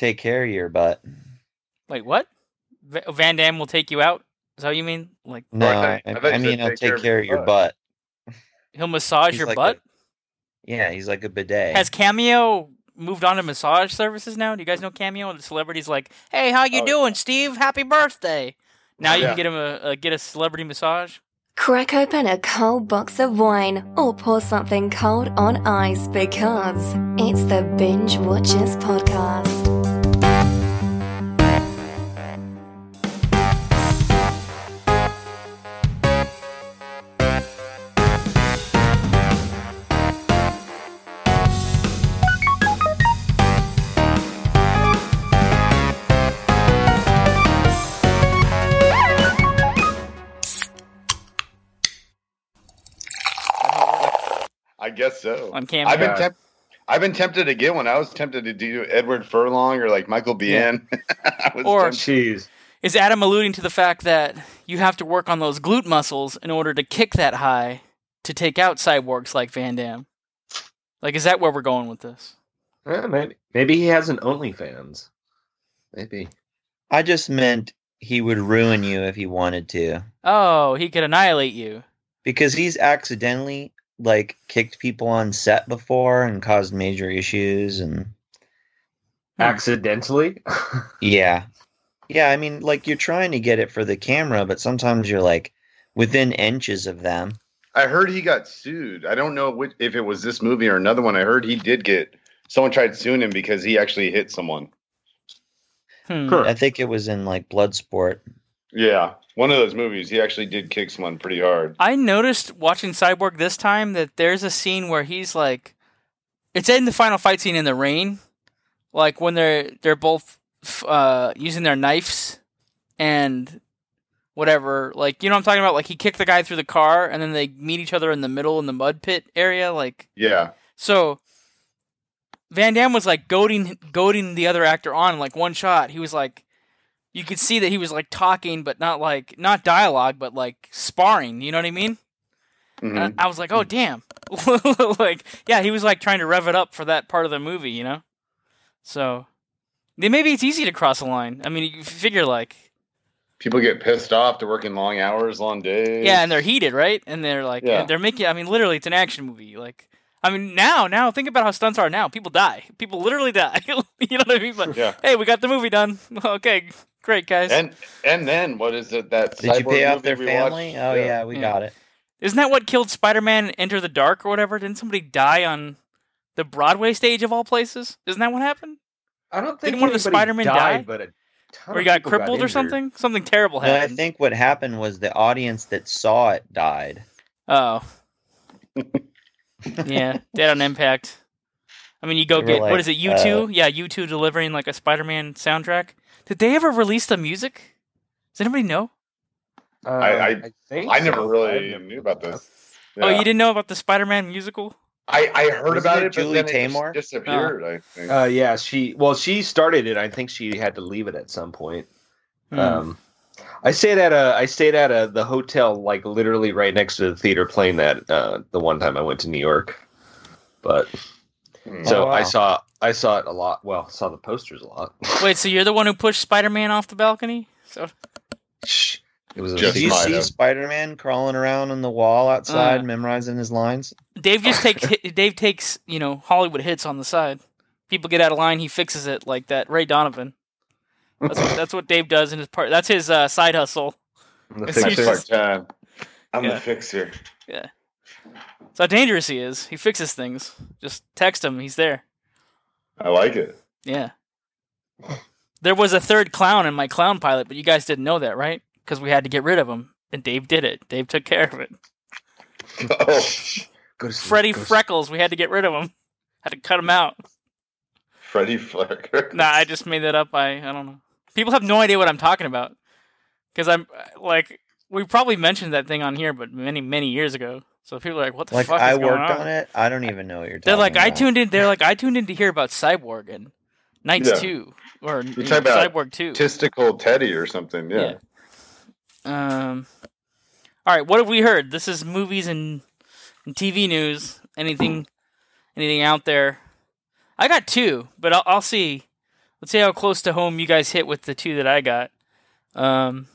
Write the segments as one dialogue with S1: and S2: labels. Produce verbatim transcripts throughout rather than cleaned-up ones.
S1: take care of your butt.
S2: Wait, what? V- Van Damme will take you out? Is that what you mean? Like
S1: No,
S3: Oh, I
S1: I,
S3: thought- I
S1: I,
S3: thought you
S1: mean
S3: said
S1: he'll
S3: take
S1: take
S3: care of
S1: care
S3: your
S1: of your
S3: butt.
S1: butt.
S2: he'll massage
S1: He's
S2: your
S1: like
S2: butt?
S1: a- yeah, he's like a bidet.
S2: Has Cameo moved on to massage services now? Do you guys know Cameo? And the celebrity's like, "Hey, how you
S3: Oh,
S2: doing, Steve? Happy birthday!" Now you
S3: Yeah.
S2: can get him a, a get a celebrity massage.
S4: Crack open a cold box of wine or pour something cold on ice because it's the Binge Watchers Podcast.
S3: I guess so.
S2: On Cameo.
S3: I've been
S5: God.
S3: temp- I've been tempted again when I was tempted to do Edward Furlong or like Michael Biehn. I was
S2: Or-
S3: tempted.
S5: Jeez.
S2: Is Adam alluding to the fact that you have to work on those glute muscles in order to kick that high to take out cyborgs like Van Damme? Like, is that where we're going with this?
S5: Eh, maybe, maybe he has an OnlyFans. Maybe.
S1: I just meant he would ruin you if he wanted to.
S2: Oh, he could annihilate you.
S1: Because he's accidentally, like, kicked people on set before and caused major issues and...
S5: Accidentally?
S1: Yeah. Yeah, I mean, like, you're trying to get it for the camera, but sometimes you're, like, within inches of them.
S3: I heard he got sued. I don't know which, if it was this movie or another one. I heard he did get someone tried suing him because he actually hit someone.
S2: Hmm.
S5: Huh.
S1: I think it was in, like, Bloodsport.
S3: Yeah, one of those movies. He actually did kick someone pretty hard.
S2: I noticed watching Cyborg this time that there's a scene where he's like, it's in the final fight scene in the rain, like when they're they're both uh, using their knives and whatever. Like, you know what I'm talking about? Like, he kicked the guy through the car and then they meet each other in the middle in the mud pit area. Like,
S3: Yeah,
S2: so Van Damme was like goading goading the other actor on, like one shot. He was like, you could see that he was like talking, but not like not dialogue, but like sparring. You know what I mean?
S3: Mhm.
S2: And I was like, oh damn, like yeah, he was like trying to rev it up for that part of the movie, you know. So then maybe it's easy to cross a line. I mean, you figure like
S3: people get pissed off. They're working long hours, long days.
S2: yeah, and they're heated, right? And they're like,
S3: Yeah.
S2: and they're making. I mean, literally, it's an action movie. Like, I mean, now, now think about how stunts are now. People die. People literally die. You know what I mean? But
S3: Yeah.
S2: hey, we got the movie done. Okay, great guys.
S3: And and then what is it that
S1: Did you
S3: Cyborg
S1: pay off
S3: movie
S1: their
S3: we
S1: family?
S3: watched?
S1: Oh, yeah, we
S2: Yeah.
S1: got it.
S2: Isn't that what killed Spider-Man Enter the Dark or whatever? Didn't somebody die on the Broadway stage of all places? Isn't that what happened?
S5: I don't think
S2: Didn't one of the
S5: anybody
S2: Spider-Men
S5: died,
S2: die?
S5: but a ton
S2: Or he
S5: of
S2: got
S5: people
S2: crippled or
S5: injured.
S2: something? Something terrible
S1: No, I
S2: happened.
S1: think what happened was the audience that saw it died.
S2: Oh. Yeah, dead on impact. I mean, you go
S1: They were
S2: get, what
S1: like,
S2: is it, U two? Yeah, U two delivering like a Spider-Man soundtrack. Did they ever release the music? Does anybody know?
S5: Uh,
S3: I- I-
S5: think
S3: I never
S5: so.
S3: really
S5: I
S3: knew about this.
S2: Oh,
S3: Yeah.
S2: you didn't know about the Spider-Man musical?
S3: I, I heard
S1: Wasn't
S3: about
S1: it
S3: it,
S1: Julie
S3: but then
S1: Taymor?
S3: it just disappeared. I think.
S5: Uh, yeah, she well, she started it. I think she had to leave it at some point.
S2: Hmm.
S5: Um, I stayed at a I stayed at a the hotel like literally right next to the theater playing that uh, the one time I went to New York. But
S3: Hmm.
S5: so
S1: Oh, wow.
S5: I saw I saw it a lot. Well, saw the posters a lot.
S2: Wait, so you're the one who pushed Spider-Man off the balcony? So
S5: Shh. It was a
S3: Just
S1: Did you
S3: might
S1: see
S3: have.
S1: Spider-Man crawling around on the wall outside,
S2: Uh.
S1: memorizing his lines?
S2: Dave just takes Dave takes you know Hollywood hits on the side. People get out of line, he fixes it like that. Ray Donovan. That's what, that's what Dave does in his part. That's his uh, side hustle.
S5: the
S2: It's
S5: fixer.
S2: just-
S3: Part time. I'm
S2: Yeah.
S3: the fixer.
S2: Yeah. That's how dangerous he is. He fixes things. Just text him. He's there.
S3: I like it.
S2: Yeah. There was a third clown in my clown pilot, but you guys didn't know that, right? Because we had to get rid of him, and Dave did it. Dave took care of it.
S3: Oh,
S5: Go to sleep,
S2: Freddie
S5: go to sleep.
S2: Freckles, we had to get rid of him. Had to cut him out.
S3: Freddie Flecker.
S2: Nah, I just made that up. I I don't know. People have no idea what I'm talking about. Because I'm, like, we probably mentioned that thing on here, but many, many years ago. So people are like, what the
S1: Like,
S2: fuck
S1: I
S2: is going
S1: worked
S2: on?
S1: on it. I don't even know what you're talking
S2: They're like,
S1: about.
S2: I tuned in. They're like, I tuned in to hear about Cyborg and Knights
S3: Yeah.
S2: two or you know,
S3: talking about
S2: Cyborg two.
S3: Testicle Teddy or something. Yeah.
S2: Um. All right, what have we heard? This is movies and, and T V news. Anything, anything out there? I got two, but I'll, I'll see. let's see how close to home you guys hit with the two that I got. Um,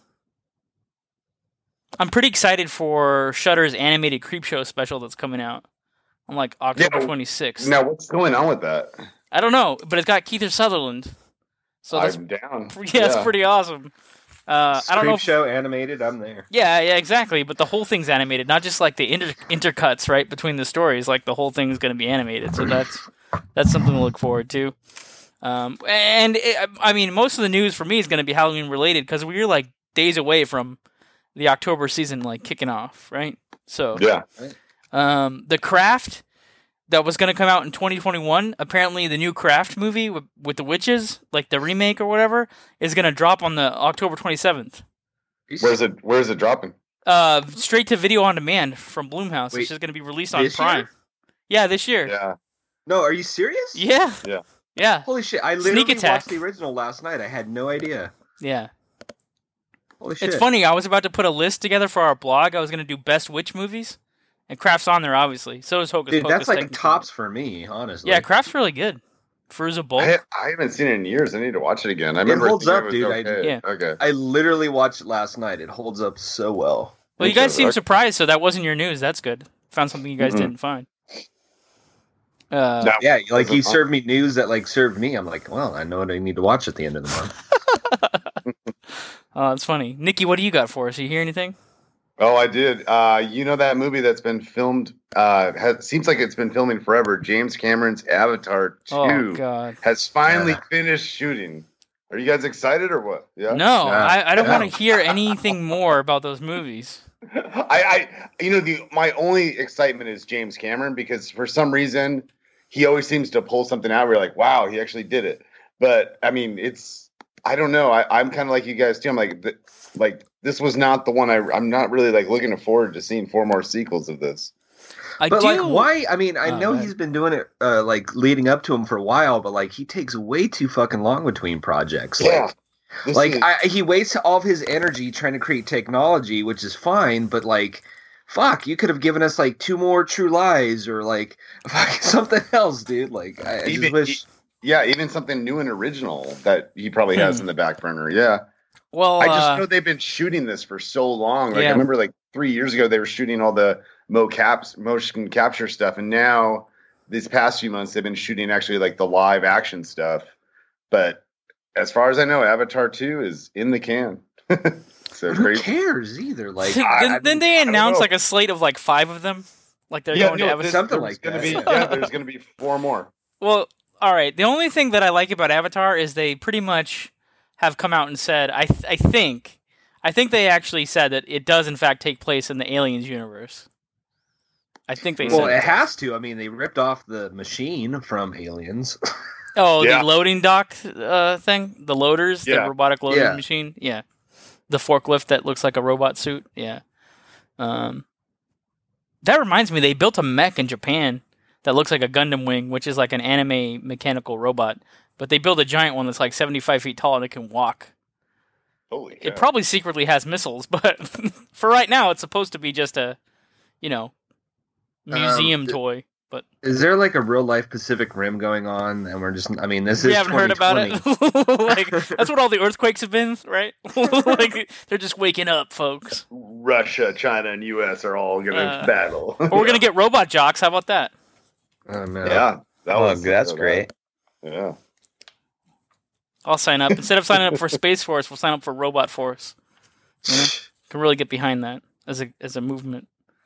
S2: I'm pretty excited for Shudder's animated Creepshow special that's coming out on like October
S3: Yeah,
S2: twenty-sixth.
S3: Now, what's going on with that?
S2: I don't know, but it's got Kiefer Sutherland. So that's
S3: I'm down.
S2: yeah, it's pretty awesome. Uh, I don't know. If,
S5: Show animated. I'm there.
S2: yeah, yeah, exactly. But the whole thing's animated, not just like the inter- intercuts right between the stories. Like the whole thing's going to be animated. So that's that's something to look forward to. Um, and it, I mean, most of the news for me is going to be Halloween related because we're like days away from the October season like kicking off, right? So
S3: Yeah.
S2: um, the Craft that was going to come out in twenty twenty-one, apparently the new Craft movie with, with the witches, like the remake or whatever, is going to drop on the October twenty-seventh.
S3: Where's it? Where's it dropping?
S2: Uh, straight to video on demand from Blumhouse,
S5: Wait,
S2: which is going to be released on
S5: this
S2: Prime.
S5: year?
S2: Yeah, this year.
S3: Yeah.
S5: No, are you serious?
S2: Yeah.
S3: Yeah.
S2: Yeah.
S5: Holy shit! I
S2: Sneak
S5: literally
S2: Attack.
S5: watched the original last night. I had no idea.
S2: Yeah.
S5: Holy shit!
S2: It's funny. I was about to put a list together for our blog. I was going to do best witch movies, and Craft's on there, obviously. So is Hocus
S5: Dude,
S2: Pocus.
S5: that's like
S2: technically.
S5: tops for me, honestly.
S2: Yeah, Craft's really good. Fruza Bulk.
S3: I, I haven't seen it in years. I need to watch it again. I remember
S5: holds
S3: thinking
S5: up,
S3: it was
S5: dude. I-
S3: Okay.
S2: Yeah.
S3: Okay.
S5: I literally watched it last night. It holds up so well.
S2: Well, you guys
S3: Okay.
S2: seem surprised, so that wasn't your news. That's good. Found something you guys
S3: Mhm.
S2: didn't find. Uh,
S3: No.
S5: Yeah, like you
S3: Wasn't-
S5: served me news that like served me. I'm like, well, I know what I need to watch at the end of the month.
S2: uh, it's funny. Nikki, what do you got for us? You hear anything?
S3: Oh, I did. Uh, you know that movie that's been filmed? Uh, has, seems like it's been filming forever. James Cameron's Avatar two
S2: Oh God.
S3: has finally
S5: Yeah.
S3: finished shooting. Are you guys excited or what? Yeah.
S2: No,
S5: Yeah.
S2: I, I don't
S5: Yeah.
S2: want to hear anything more about those movies.
S3: I, I, you know, the my only excitement is James Cameron because for some reason he always seems to pull something out where you're like, wow, he actually did it. But I mean, it's I don't know. I, I'm kind of like you guys too. I'm like, th- like this was not the one. I I'm not really like looking forward to seeing four more sequels of this.
S2: I
S5: But
S2: do.
S5: like, why? I mean, I
S2: Oh,
S5: know
S2: go ahead.
S5: he's been doing it, uh, like leading up to him for a while, but like he takes way too fucking long between projects. Like,
S3: This
S5: like
S3: is-
S5: I, he wastes all of his energy trying to create technology, which is fine, but like, fuck, you could have given us like two more True Lies or like fucking something else, dude. Like, I, I just
S3: Even-
S5: wish.
S3: yeah, even something new and original that he probably has
S2: Hmm.
S3: in the back burner. Yeah.
S2: Well,
S3: I just
S2: uh,
S3: know they've been shooting this for so long. Like
S2: Yeah.
S3: I remember like three years ago they were shooting all the mocaps motion capture stuff, and now these past few months they've been shooting actually like the live action stuff. But as far as I know, Avatar two is in the can. So
S5: Who
S3: crazy.
S5: cares either? Like,
S2: then,
S3: I-
S2: then they
S3: I don't
S2: announce
S3: know.
S2: like a slate of like five of them. Like they're
S3: Yeah,
S2: going
S3: no,
S2: to Avatar.
S3: this-
S5: something
S3: there's
S5: like
S3: gonna
S5: that.
S3: Be,
S5: Yeah.
S3: yeah, there's going to be four more.
S2: Well, all right. The only thing that I like about Avatar is they pretty much have come out and said, I th- I think, I think they actually said that it does in fact take place in the Aliens universe. I think they
S5: well,
S2: said
S5: it has to. I mean, they ripped off the machine from Aliens.
S2: Oh,
S3: Yeah.
S2: the loading dock uh, thing, the loaders,
S3: Yeah.
S2: the robotic loading
S5: Yeah.
S2: machine. Yeah, the forklift that looks like a robot suit. Yeah. Um, that reminds me, they built a mech in Japan that looks like a Gundam wing, which is like an anime mechanical robot. But they built a giant one that's like seventy-five feet tall and it can walk.
S3: Holy
S2: It
S3: cow.
S2: probably secretly has missiles, but for right now, it's supposed to be just a, you know, museum
S5: Um,
S2: toy.
S5: Is there like a real life Pacific Rim going on? And we're just, I mean, this
S2: We
S5: is
S2: haven't heard about it.
S5: twenty twenty.
S2: Like that's what all the earthquakes have been, right? Like they're just waking up, folks.
S3: Russia, China, and U S are all going to
S2: Uh,
S3: battle.
S2: Or we're gonna get robot jocks. How about that?
S5: Oh, man.
S3: Yeah. That
S1: Oh,
S3: was
S1: that's great.
S3: Yeah.
S2: I'll sign up. Instead of signing up for Space Force, we'll sign up for Robot Force. You know? Can really get behind that as a as a movement.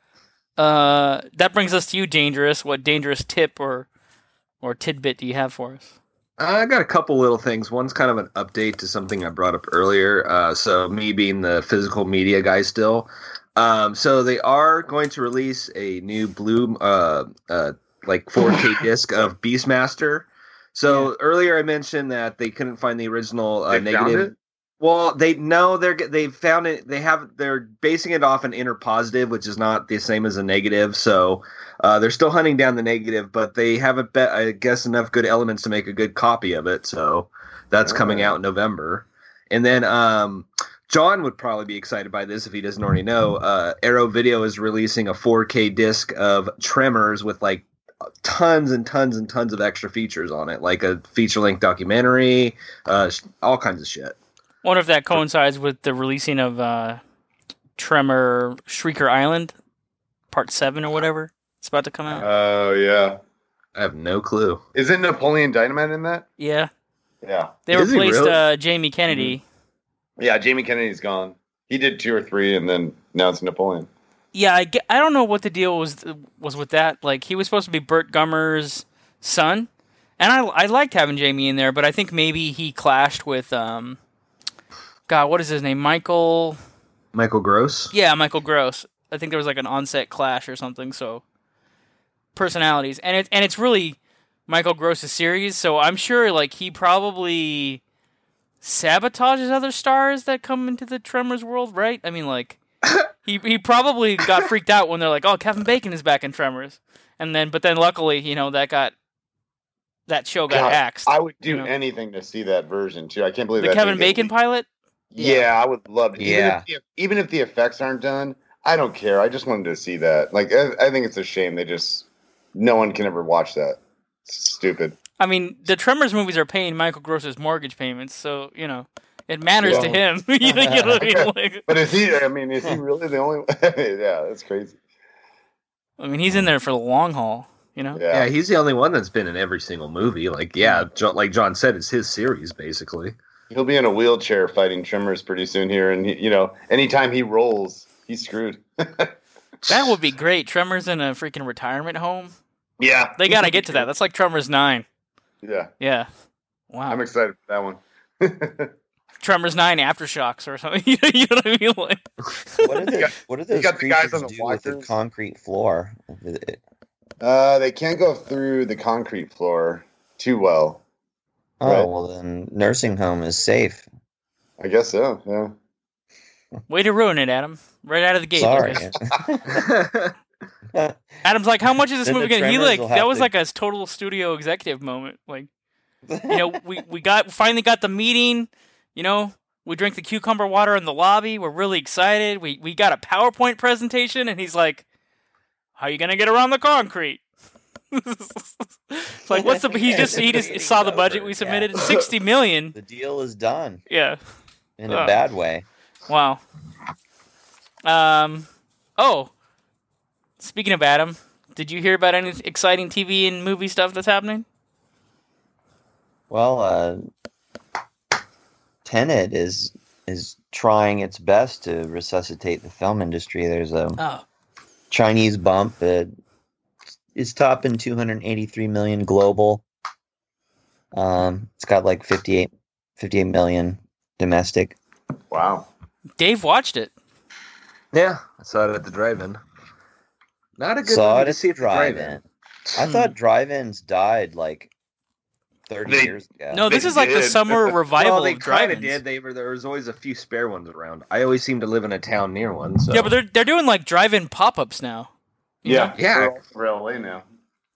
S2: Uh, that brings us to you, Dangerous. What dangerous tip or or tidbit do you have for us?
S5: I got a couple little things. One's kind of an update to something I brought up earlier. Uh, so me being the physical media guy still. Um, so they are going to release a new blue, uh, uh, like four K disc of Beastmaster. So
S2: Yeah.
S5: earlier I mentioned that they couldn't find the original uh,
S3: They found
S5: negative.
S3: it?
S5: Well, they no, they're they found it. They have they're basing it off an inner positive, which is not the same as a negative. So uh, they're still hunting down the negative, but they have a bet, I guess, enough good elements to make a good copy of it. So that's coming
S3: Oh.
S5: out in November. And then um, John would probably be excited by this if he doesn't already know. Uh, Arrow Video is releasing a four K disc of Tremors with like tons and tons and tons of extra features on it, like a feature-length documentary, uh, all kinds of shit.
S2: Wonder if that coincides with the releasing of uh, Tremor Shrieker Island, Part seven or whatever. It's about to come out.
S3: Oh, yeah.
S5: I have no clue.
S3: Isn't Napoleon Dynamite in that?
S2: Yeah.
S3: Yeah.
S2: They
S5: Is he
S2: replaced
S5: really?
S2: uh, Jamie Kennedy.
S3: Yeah, Jamie Kennedy's gone. He did two or three, and then now it's Napoleon.
S2: Yeah, I, get, I don't know what the deal was was with that. Like, he was supposed to be Burt Gummer's son, and I I liked having Jamie in there, but I think maybe he clashed with um, God, what is his name? Michael.
S5: Michael Gross?
S2: Yeah, Michael Gross. I think there was like an on-set clash or something. So personalities, and it and it's really Michael Gross's series, so I'm sure like he probably sabotages other stars that come into the Tremors world, right? I mean, like he he probably got freaked out when they're like, "Oh, Kevin Bacon is back in Tremors," and then but then luckily, you know, that got that show got
S3: God,
S2: axed.
S3: I would do
S2: you know.
S3: anything to see that version too. I can't believe
S2: The
S3: that
S2: Kevin
S3: thing
S2: Bacon
S3: didn't-
S2: pilot.
S3: Yeah, I would love to.
S1: Yeah.
S3: Even if, the, even if the effects aren't done, I don't care. I just wanted to see that. Like, I, I think it's a shame they just no one can ever watch that. It's stupid.
S2: I mean, the Tremors movies are paying Michael Gross's mortgage payments, so you know it matters to
S3: Yeah.
S2: him. you know, you know what I mean? Like,
S3: But is he? I mean, is he really the only? Yeah, that's crazy.
S2: I mean, he's in there for the long haul. You know.
S5: Yeah,
S3: Yeah,
S5: he's the only one that's been in every single movie. Like, yeah, Jo- like John said, it's his series, basically.
S3: he'll be in a wheelchair fighting Tremors pretty soon here, and he, you know, anytime he rolls, he's screwed.
S2: That would be great. Tremors in a freaking retirement home.
S3: Yeah,
S2: They gotta get to that. That's like Tremors nine.
S3: Yeah,
S2: Yeah. Wow.
S3: I'm excited for that one.
S2: Tremors nine Aftershocks or something. you know what I mean? Like,
S1: What are, the,
S3: got-
S1: what are
S3: you
S1: those
S3: got the guys
S1: creatures
S3: on the
S1: do with the
S3: walkers.
S1: concrete floor? It-
S3: Uh, they can't go through the concrete floor too well.
S1: Oh,
S3: Right.
S1: well then nursing home is safe.
S3: I guess so. Yeah.
S2: way to ruin it, Adam. Right out of the gate.
S1: Sorry.
S2: Lucas. Adam's like, how much is this
S1: Then
S2: movie
S1: the
S2: going? He
S1: Tremors
S2: like
S1: will
S2: that
S1: have
S2: was
S1: to-
S2: like a total studio executive moment. Like, you know, we we got finally got the meeting. You know, we drank the cucumber water in the lobby. We're really excited. We we got a PowerPoint presentation, and he's like, "How you gonna get around the concrete?" It's like, what's the? He just he just
S1: Meeting's
S2: saw the budget
S1: over,
S2: we
S1: yeah.
S2: submitted, sixty million.
S1: The deal is done
S2: Yeah.
S1: in a
S2: Oh.
S1: bad way.
S2: Wow. Um. Oh. Speaking of Adam, did you hear about any exciting T V and movie stuff that's happening?
S1: Well, uh, Tenet is is trying its best to resuscitate the film industry. There's a
S2: Oh.
S1: Chinese bump. It, it's topping two hundred eighty-three million global. Um, it's got like fifty-eight, fifty-eight million domestic.
S3: Wow.
S2: Dave watched it.
S5: Yeah, I saw it at the drive-in. Not a good
S1: Saw
S5: movie
S1: it
S5: to
S1: at
S5: see
S1: the
S5: at the drive-in.
S1: drive-in. I thought drive-ins died like thirty
S3: They-
S1: years ago.
S2: No, this
S3: They
S2: is like the
S3: did.
S2: summer revival
S5: Well, they
S2: of
S5: kind of
S2: drive-ins.
S5: did. They were there was always a few spare ones around. I always seem to live in a town near one. So.
S2: Yeah, but they're they're doing like drive-in pop-ups now. You
S3: Yeah.
S2: know?
S5: Yeah.
S3: For L A now.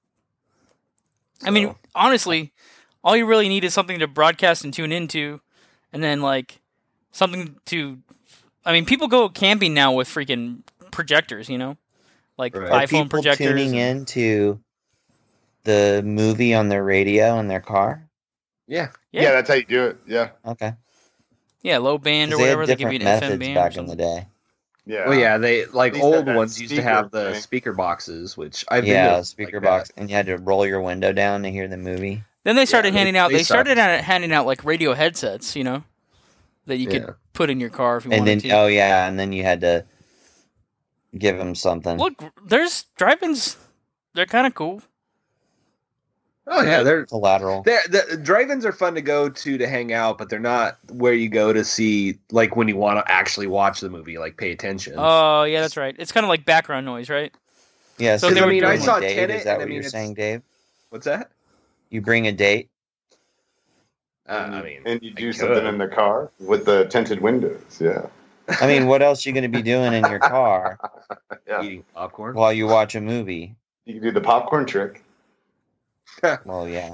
S2: I mean,
S5: So-
S2: honestly, all you really need is something to broadcast and tune into, and then like something to. I mean, people go camping now with freaking projectors, you know, like
S5: Right.
S1: Are
S2: iPhone
S1: people
S2: projectors.
S1: tuning into the movie on their radio in their car?
S5: yeah.
S2: Yeah.
S3: Yeah. that's how you do it. Yeah.
S1: Okay.
S2: Yeah, low band or
S1: 'Cause they had
S2: whatever. They give
S1: different
S2: you an F M
S1: methods
S2: band.
S1: back
S2: or
S1: in the
S2: something.
S1: day.
S3: Yeah.
S5: Well, yeah, they like
S3: These have
S5: old
S3: that
S5: ones used to
S3: speaker
S5: have the
S3: thing.
S5: speaker boxes, which I've been
S1: Yeah,
S5: to,
S1: speaker
S5: like
S1: box,
S5: that.
S1: and you had to roll your window down to hear the movie.
S2: Then they started
S5: Yeah, they-
S2: handing out.
S5: they
S2: They started
S5: suck.
S2: out handing out like radio headsets, you know, that you
S5: Yeah.
S2: could put in your car if you
S1: And
S2: wanted
S1: then,
S2: to.
S1: oh yeah, and then you had to give them something.
S2: Look, there's drive-ins. They're kind of cool.
S5: Oh yeah, they're
S1: Collateral.
S5: They're, the drive-ins are fun to go to to hang out, but they're not where you go to see, like, when you want to actually watch the movie, like, pay attention.
S2: Oh yeah, that's right. It's kind of like background noise, right?
S1: Yeah,
S2: So
S1: so
S2: they
S1: you
S2: were
S1: bring
S2: doing,
S1: a
S2: I saw
S1: date,
S5: Tenet,
S1: Is that
S5: and I
S1: what
S5: mean,
S1: you're
S5: it's-
S1: saying, Dave?
S5: What's that?
S1: You bring a date?
S5: Uh, I mean,
S3: and you
S5: I
S3: do
S5: could.
S3: something in the car with the tinted windows. Yeah.
S1: I mean, what else are you going to be doing in your car
S3: Yeah.
S5: Eating popcorn.
S1: while you watch a movie?
S3: You can do the popcorn trick.
S1: Well, yeah.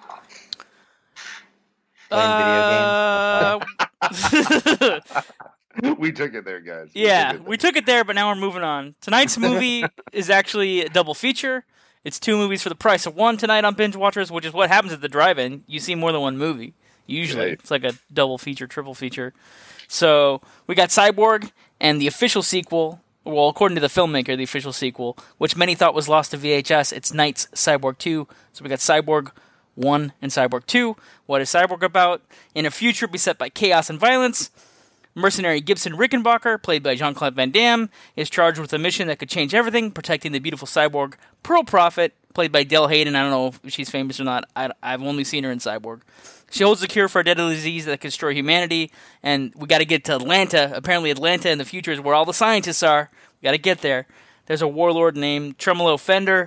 S1: Playing
S2: Uh,
S3: We took it there, guys. We
S2: Yeah,
S3: took it
S2: we
S3: there.
S2: took it there, but now we're moving on. Tonight's movie is actually a double feature. It's two movies for the price of one tonight on Binge Watchers, which is what happens at the drive-in. You see more than one movie. Usually,
S3: Right.
S2: it's like a double feature, triple feature. So we got Cyborg and the official sequel. Well, according to the filmmaker, the official sequel, which many thought was lost to V H S. It's Knight's Cyborg two. So we got Cyborg one and Cyborg two. What is Cyborg about? In a future beset by chaos and violence, mercenary Gibson Rickenbacker, played by Jean-Claude Van Damme, is charged with a mission that could change everything, protecting the beautiful cyborg Pearl Prophet, played by Del Hayden. I don't know if she's famous or not. I, I've only seen her in Cyborg. She holds the cure for a deadly disease that could destroy humanity, and we got to get to Atlanta. Apparently Atlanta in the future is where all the scientists are. We got to get there. There's a warlord named Tremolo Fender.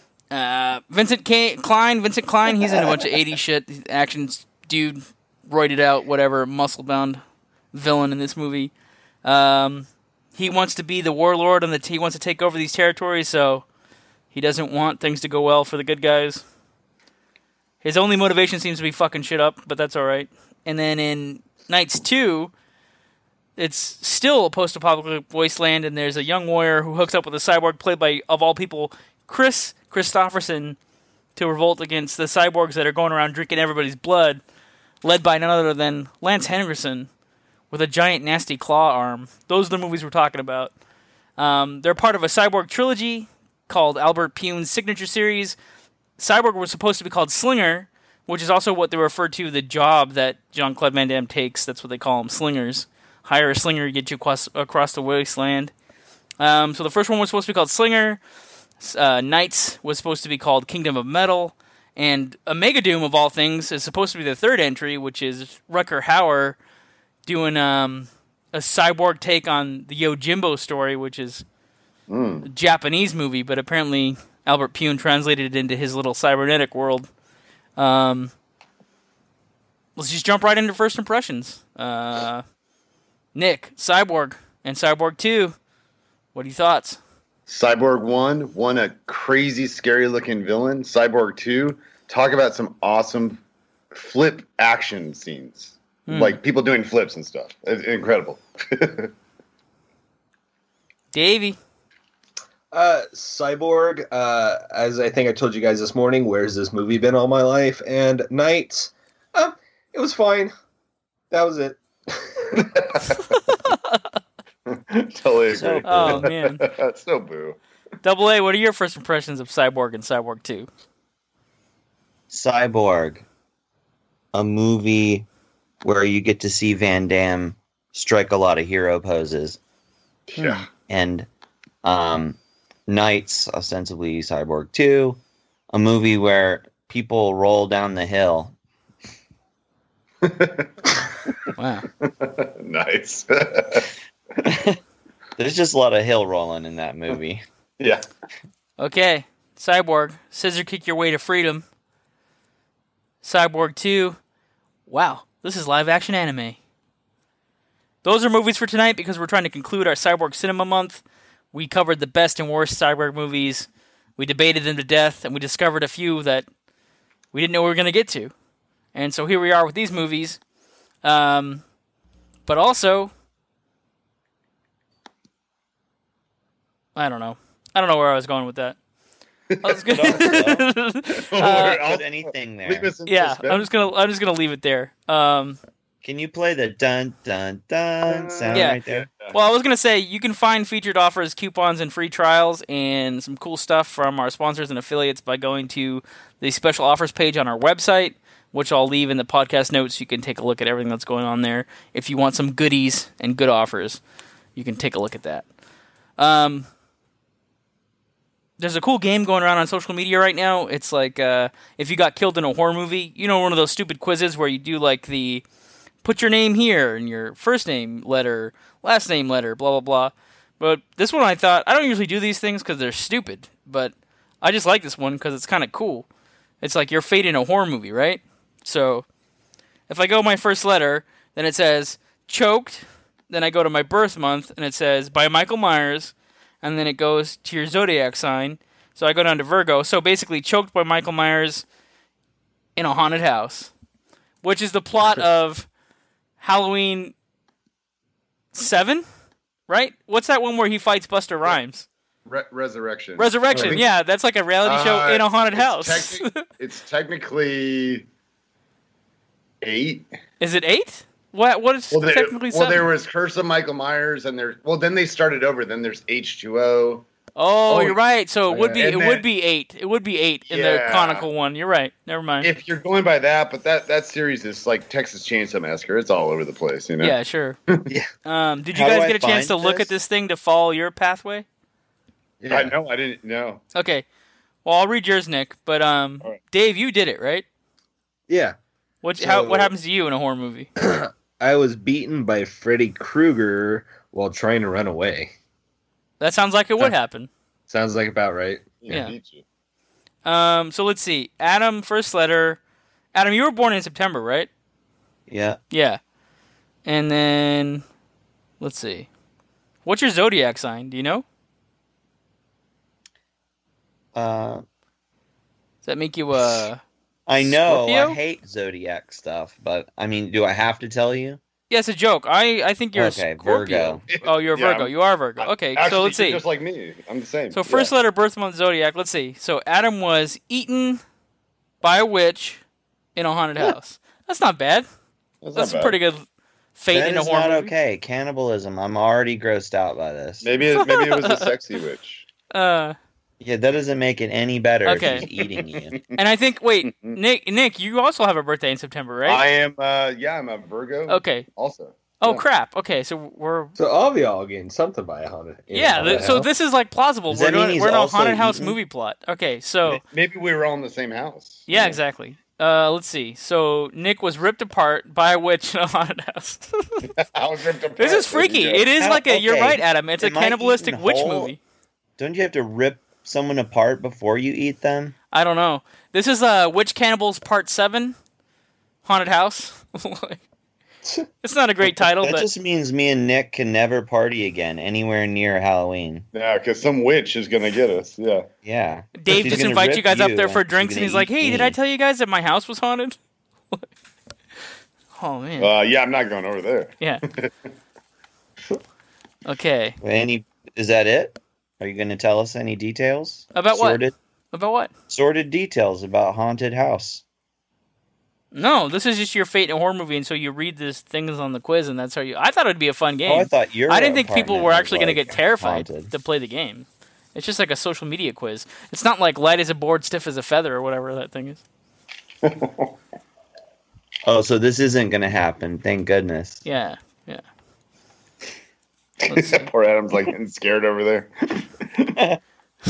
S2: Uh, Vincent K- Klein, Vincent Klein, he's in a bunch of eighties shit. He's an action dude, roided out, whatever, muscle-bound villain in this movie. Um, he wants to be the warlord, and the t- he wants to take over these territories, so he doesn't want things to go well for the good guys. His only motivation seems to be fucking shit up, but that's alright. And then in Knights two, it's still a post-apocalyptic wasteland, and there's a young warrior who hooks up with a cyborg played by, of all people, Chris Christopherson, to revolt against the cyborgs that are going around drinking everybody's blood, led by none other than Lance Henriksen with a giant nasty claw arm. Those are the movies we're talking about. Um, they're part of a cyborg trilogy called Albert Pune's Signature Series. Cyborg was supposed to be called Slinger, which is also what they refer to the job that Jean-Claude Van Damme takes. That's what they call them, slingers. Hire a slinger to get you across, across the wasteland. Um, so the first one was supposed to be called Slinger. Uh, Knights was supposed to be called Kingdom of Metal. And Omega Doom, of all things, is supposed to be the third entry, which is Rutger Hauer doing um, a cyborg take on the Yojimbo story, which is
S3: Mm.
S2: a Japanese movie, but apparently Albert Pune translated it into his little cybernetic world. Um, let's just jump right into first impressions. Uh, Nick, Cyborg, and Cyborg two. What are your thoughts?
S3: Cyborg one, one a crazy, scary-looking villain. Cyborg two, talk about some awesome flip action scenes.
S2: Hmm.
S3: Like people doing flips and stuff. It's incredible.
S2: Davey.
S5: Uh, Cyborg, uh, as I think I told you guys this morning, where's this movie been all my life? And Knights, uh, it was fine. That was it.
S3: Totally agree.
S1: So-
S2: Oh, man.
S3: So boo.
S2: Double A, what are your first impressions of Cyborg and Cyborg two?
S1: Cyborg, a movie where you get to see Van Damme strike a lot of hero poses,
S3: Yeah.
S1: and um, Knights, ostensibly Cyborg two, a movie where people roll down the hill.
S2: Wow.
S3: Nice.
S1: There's just a lot of hill rolling in that movie.
S3: Yeah.
S2: Okay, Cyborg, scissor kick your way to freedom. Cyborg two, wow, this is live action anime. Those are movies for tonight because we're trying to conclude our Cyborg Cinema Month. We covered the best and worst Cyborg movies. We debated them to death, and we discovered a few that we didn't know we were going to get to. And so here we are with these movies. Um, but also, I don't know. I don't know where I was going with that. I was gonna,
S1: Uh, put anything there.
S3: Leave us in
S2: yeah,
S3: suspense.
S2: I'm just gonna, I'm just gonna leave it there. Um,
S1: Can you play the dun dun dun sound
S2: Yeah.
S1: right there?
S2: Well, I was going to say, you can find featured offers, coupons, and free trials, and some cool stuff from our sponsors and affiliates by going to the special offers page on our website, which I'll leave in the podcast notes. You can take a look at everything that's going on there. If you want some goodies and good offers, you can take a look at that. Um, there's a cool game going around on social media right now. It's like, uh, if you got killed in a horror movie, you know, one of those stupid quizzes where you do like the put your name here and your first name letter, last name letter, blah, blah, blah. But this one I thought, I don't usually do these things because they're stupid, but I just like this one because it's kind of cool. It's like your fate in a horror movie, right? So if I go my first letter, then it says choked, then I go to my birth month, and it says by Michael Myers, and then it goes to your zodiac sign. So I go down to Virgo. So basically choked by Michael Myers in a haunted house, which is the plot of Halloween seven, right? What's that one where he fights Buster Rhymes?
S3: Re- Resurrection.
S2: Resurrection,
S3: I think-
S2: yeah, that's like a reality show
S3: Uh,
S2: in a haunted
S3: it's
S2: house.
S3: techni- it's technically eight.
S2: Is it eight? What? What is
S3: Well, there,
S2: technically
S3: well,
S2: seven?
S3: there was Curse of Michael Myers, and there. Well, then they started over. Then there's H two O.
S2: Oh,
S3: Oh,
S2: you're right. So it would be
S3: yeah.
S2: it
S3: And
S2: would
S3: then-
S2: be eight. It would be eight in the
S3: Yeah.
S2: conical one. You're right. Never mind.
S3: If you're going by that, but that that series is like Texas Chainsaw Massacre. It's all over the place, you know.
S2: Yeah, sure.
S1: Yeah.
S2: Um, did you
S1: How do
S2: guys
S1: I
S2: get a chance to
S1: find
S2: look
S1: this?
S2: at this thing to follow your pathway?
S3: I know. I didn't know.
S2: Okay. Well, I'll read yours, Nick. But um,
S3: All right.
S2: Dave, you did it, right?
S5: Yeah.
S2: What how
S3: So-
S2: what happens to you in a horror movie?
S5: I was beaten by Freddy Krueger while trying to run away.
S2: That sounds like it would
S5: Uh,
S2: happen.
S5: Sounds like about right.
S2: Yeah.
S3: beat you.
S2: Um, so let's see. Adam, first letter. Adam, you were born in September, right?
S1: Yeah.
S2: Yeah. And then, let's see. What's your zodiac sign? Do you know?
S1: Uh,
S2: Does that make you uh?
S1: I know
S2: Scorpio?
S1: I hate zodiac stuff, but I mean, do I have to tell you?
S2: Yeah, it's a joke. I I think you're
S1: Okay,
S2: a Scorpio.
S1: Virgo.
S2: Oh, you're a
S3: Yeah,
S2: Virgo.
S3: I'm-
S2: You are a Virgo. Okay,
S3: Actually,
S2: so let's
S3: you're
S2: see.
S3: Just like me, I'm the same.
S2: So first letter, birth month, zodiac. Let's see. So Adam was eaten by a witch in a haunted house. That's not bad.
S3: That's,
S2: That's
S3: not
S2: a
S3: bad.
S2: pretty good fate
S1: That
S2: in a
S1: is
S2: horror
S1: not
S2: movie.
S1: okay. Cannibalism. I'm already grossed out by this.
S3: Maybe it, maybe it was a sexy witch.
S2: Uh,
S1: Yeah, that doesn't make it any better
S2: Okay.
S1: if he's eating you.
S2: and I think wait, Nick, Nick, you also have a birthday in September, right?
S3: I am. Uh, yeah, I'm a Virgo.
S2: Okay.
S3: Also.
S2: Oh
S3: Yeah.
S2: crap. Okay, so we're
S5: So all of y'all getting something by a haunted. in a
S2: yeah.
S5: haunted
S2: th- so
S5: house.
S2: this is like plausible.
S1: Does
S2: We're
S1: that mean
S2: doing,
S1: he's
S2: we're in a
S1: also
S2: haunted house
S1: eaten?
S2: movie plot. Okay, so
S3: Maybe we were all in the same house.
S2: yeah, exactly. Uh, let's see. So Nick was ripped apart by a witch in a haunted house.
S3: I was ripped apart.
S2: This is
S3: There you
S2: freaky.
S3: go.
S2: It is
S1: How-
S2: like a. You're
S1: okay.
S2: right, Adam. It's a
S1: Am I
S2: cannibalistic
S1: eaten
S2: witch
S1: whole?
S2: movie.
S1: Don't you have to rip someone apart before you eat them?
S2: I don't know. This is uh, Witch Cannibals Part Seven, Haunted House. It's not a great title,
S1: That
S2: but
S1: just means me and Nick can never party again anywhere near Halloween.
S3: Yeah, because some witch is gonna get us. Yeah.
S1: Yeah.
S2: Dave
S1: She's
S2: just
S1: gonna
S2: invites
S1: rip
S2: you guys up
S1: you
S2: there for
S1: and she's
S2: drinks, and
S1: gonna
S2: he's like,
S1: eat
S2: "Hey, did
S1: me."
S2: I tell you guys that my house was haunted?" Oh man,
S3: Uh, yeah, I'm not going over there.
S2: yeah. Okay,
S1: Any? Is that it? Are you going to tell us any details?
S2: About what?
S1: Sordid,
S2: about what?
S1: Sordid details about haunted house.
S2: No, this is just your fate in a horror movie, and so you read these things on the quiz, and that's how you. I thought it'd be a fun game.
S1: Oh, I thought your
S2: I didn't think people
S1: apartment
S2: were
S1: was,
S2: actually going to
S1: like,
S2: get terrified
S1: haunted.
S2: to play the game. It's just like a social media quiz. It's not like light as a board, stiff as a feather, or whatever that thing is.
S1: Oh, so this isn't going to happen. Thank goodness.
S2: Yeah, yeah. Let's see.
S3: Poor Adam's like getting scared over there.
S1: I'm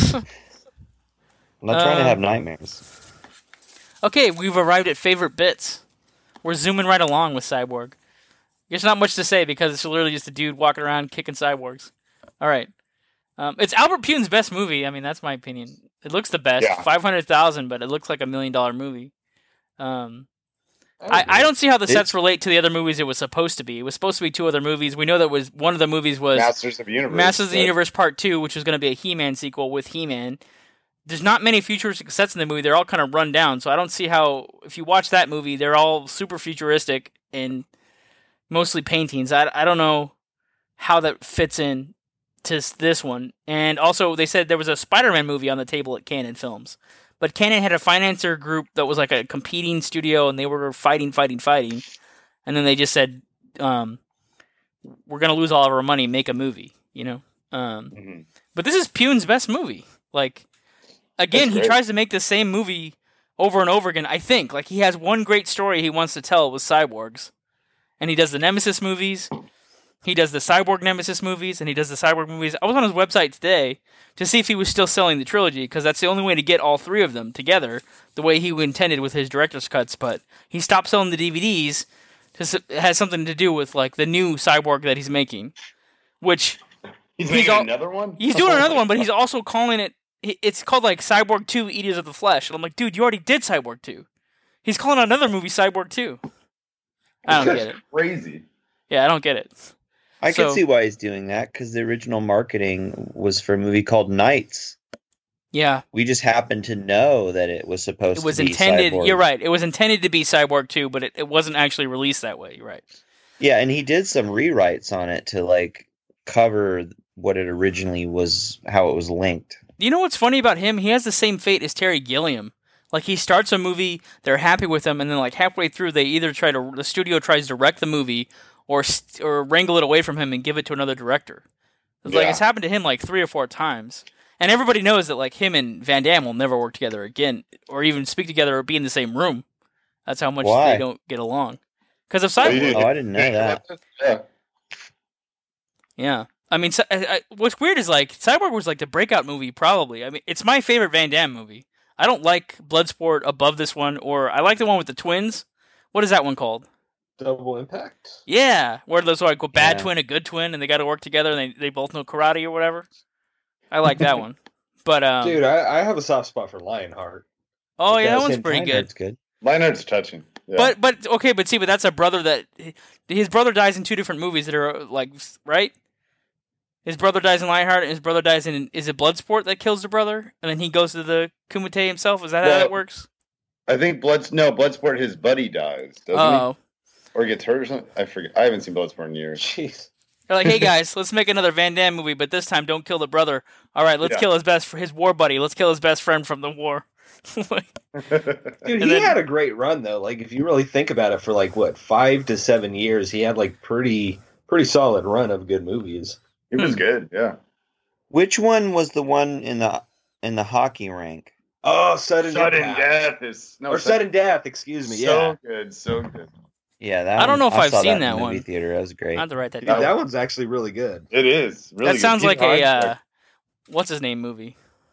S1: not trying to
S2: Um,
S1: have nightmares.
S2: Okay, we've arrived at favorite bits. We're zooming right along with Cyborg. There's not much to say because it's literally just a dude walking around kicking cyborgs. All right. Um, it's Albert Pune's best movie. I mean, that's my opinion. It looks the best.
S3: Yeah.
S2: five hundred thousand, but it looks like a million dollar movie. Um, I, I don't see how the
S1: It's-
S2: sets relate to the other movies it was supposed to be. It was supposed to be two other movies. We know that was one of the movies was
S3: Masters of the Universe.
S2: Masters of the
S3: right?
S2: Universe Part two, which was going to be a He-Man sequel with He-Man. There's not many futuristic sets in the movie. They're all kind of run down, so I don't see how, if you watch that movie, they're all super futuristic and mostly paintings. I, I don't know how that fits in to s- this one. And also, they said there was a Spider-Man movie on the table at Canon Films. But Canon had a financer group that was like a competing studio, and they were fighting, fighting, fighting. And then they just said, um, we're going to lose all of our money, make a movie, you know? Um,
S3: Mhm.
S2: but this is Pune's best movie. Like, again,
S3: That's
S2: he
S3: great.
S2: tries to make the same movie over and over again, I think. Like, he has one great story he wants to tell with cyborgs. And he does the Nemesis movies. He does the Cyborg Nemesis movies, and he does the Cyborg movies. I was on his website today to see if he was still selling the trilogy, because that's the only way to get all three of them together, the way he intended with his director's cuts. But he stopped selling the D V Ds. Because it has something to do with like the new Cyborg that he's making, which
S3: He's,
S2: He's
S3: making
S2: all-
S3: another one.
S2: he's doing another one, but he's also calling it. It's called like Cyborg two: Eaters of the Flesh, and I'm like, dude, you already did Cyborg two. He's calling another movie Cyborg two. I don't get it.
S3: Crazy.
S2: Yeah, I don't get it.
S1: I
S2: so-
S1: can see why he's doing that because the original marketing was for a movie called Knights.
S2: Yeah,
S1: We just happened to know that it was supposed
S2: it was
S1: to be
S2: intended.
S1: Cyborg.
S2: You're right. It was intended to be Cyborg two, but it, it wasn't actually released that way. You're right.
S1: Yeah, and he did some rewrites on it to like cover what it originally was, how it was linked.
S2: You know what's funny about him? He has the same fate as Terry Gilliam. Like, he starts a movie, they're happy with him, and then like halfway through, they either try to the studio tries to wreck the movie or st- or wrangle it away from him and give it to another director. It's like
S3: Yeah.
S2: it's happened to him like three or four times, and everybody knows that like him and Van Damme will never work together again, or even speak together or be in the same room. That's how much
S1: Why?
S2: they don't get along. Because of
S3: Oh, you
S2: Cyborg.
S3: didn't-
S1: Oh, I didn't know that.
S3: Yeah.
S2: Yeah. I mean, Cy- I, I, what's weird is like Cyborg was like the breakout movie, probably. I mean, it's my favorite Van Damme movie. I don't like Bloodsport above this one, or I like the one with the twins. What is that one called?
S5: Double Impact.
S2: Yeah, where there's like a bad
S1: Yeah.
S2: twin, a good twin, and they got to work together, and they, they both know karate or whatever. I like that one. But um,
S5: Dude, I, I have a soft spot for Lionheart.
S2: oh yeah, that
S5: That's
S2: one's
S5: him.
S2: pretty good.
S1: That's good.
S3: Lionheart's touching. Yeah.
S2: But but okay, but see, but that's a brother that his brother dies in two different movies that are like right. His brother dies in Lionheart, and his brother dies in is it Bloodsport that kills the brother, and then he goes to the Kumite himself. Is that how
S3: Well,
S2: that works?
S3: I think Blood's no Bloodsport. His buddy dies, doesn't
S2: Oh,
S3: he? Or gets hurt or something. I forget. I haven't seen Bloodsport in years.
S5: Jeez.
S2: they're like, hey guys, let's make another Van Damme movie, but this time don't kill the brother. All right, let's
S3: Yeah.
S2: kill his best for his war buddy. Let's kill his best friend from the war.
S5: Dude,
S2: And
S5: he
S2: then-
S5: had a great run though. Like if you really think about it, for like what five to seven years, he had like pretty pretty solid run of good movies.
S3: He was
S2: Hmm.
S3: good. Yeah.
S1: Which one was the one in the in the hockey rink?
S5: Oh, sudden,
S3: Sudden
S5: Impact.
S3: death is no
S5: or sudden death. Excuse me.
S3: So
S5: Yeah,
S3: good. So good.
S1: Yeah, that
S2: I don't
S1: one-
S2: know if I've
S1: saw
S2: seen
S1: in
S2: that
S1: the movie
S2: one.
S1: theater. That was great.
S2: I have to write that
S5: Dude,
S2: down.
S5: that one's actually really good.
S3: It is. Really
S2: that
S3: good.
S2: sounds
S3: He's
S2: like a
S3: hard.
S2: uh, what's his name movie.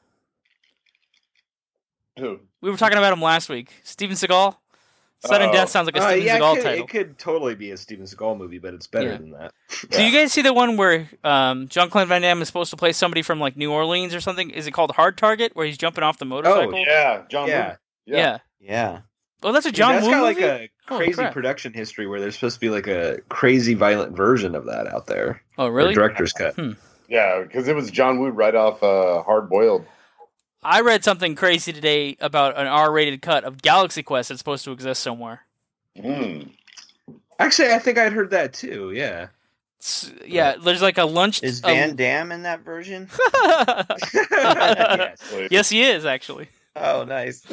S3: Who?
S2: We were talking about him last week. Steven Seagal. Sudden
S3: Oh.
S2: Death sounds like a
S5: Uh,
S2: Steven
S5: yeah,
S2: Seagal
S5: it could,
S2: title.
S5: it could totally be a Steven Seagal movie, but it's better
S2: Yeah.
S5: than that.
S2: Do you guys see the one where um, Jean-Claude Van Damme is supposed to play somebody from like New Orleans or something? Is it called Hard Target, where he's jumping off the motorcycle?
S3: Yeah, John.
S5: Yeah.
S3: Woo.
S2: yeah.
S3: Yeah.
S1: Yeah.
S2: Oh, that's a
S5: Dude,
S2: John
S5: that's
S2: Woo
S5: got
S2: movie.
S5: like a
S2: Holy
S5: crazy
S2: crap.
S5: production history where there's supposed to be like a crazy violent version of that out there.
S2: Oh,
S5: Or
S2: really?
S5: director's cut.
S3: Yeah, because it was John Woo right off uh, Hard Boiled.
S2: I read something crazy today about an R-rated cut of Galaxy Quest that's supposed to exist somewhere.
S3: Mm.
S5: Actually, I think I'd heard that too. Yeah.
S2: S- yeah, there's like a lunch.
S1: Is
S2: a-
S1: Van Damme in that version?
S5: Yes.
S2: Yes, he is actually.
S1: Oh, nice.